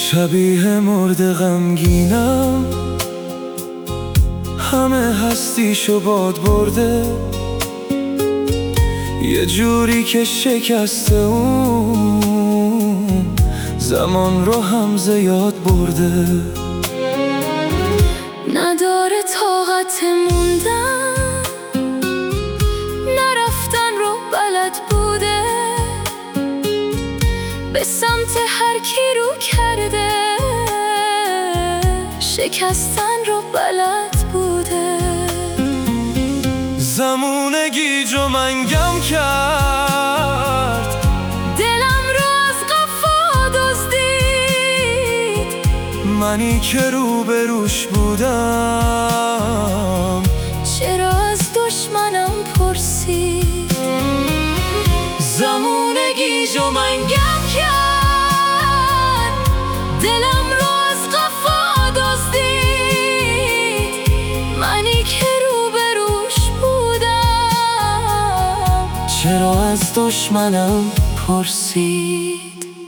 شبیه مرد غمگینم، همه هستیشو باد برده، یه جوری که شکسته اون زمان رو هم زیاد برده. نداره طاقت موندن، نرفتن رو بلد بوده، به سمت هر کی رو کرده، شکستن رو بلد بوده. زمونه گیج و منگم کرد، دلم رو از قفا دزدید، منی که روبروش بودم چرا از دشمنم پرسید. زمونه گیج و منگم کرد، دلم رو از قفا دزدید، منی که روبروش بودم چرا از دشمنم پرسید.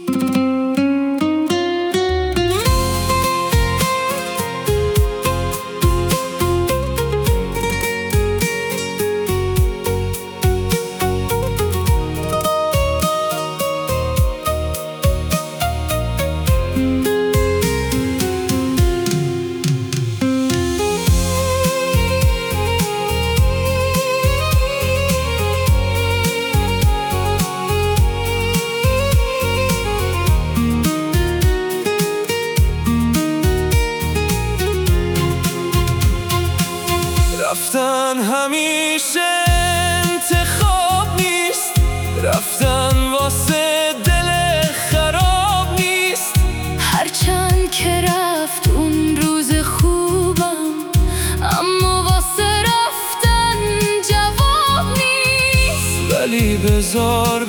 رفتن همیشه انتخاب نیست، رفتن واسه دل خراب نیست. هرچند که رفت اون روز خوبم، اما واسه رفتن جواب نیست. ولی بذار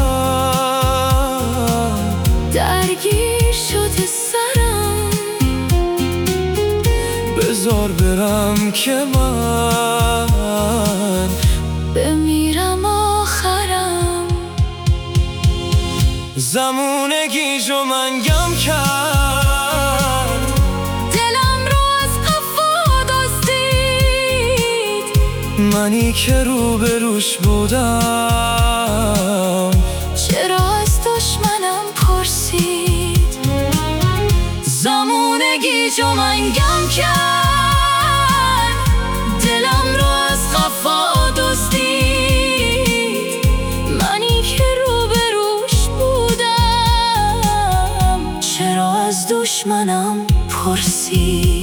برم، درگیر شده سرم، بذار برم که من بمیرم آخرم. زمونه گیج و منگم کرد، دلم رو از قفا دزدید، منی که روبروش بودم چرا از دشمنم پرسید. زمونه گیج و منگم کرد، دلم رو از قفا دزدید، منی که روبروش بودم چرا از دشمنم پرسید.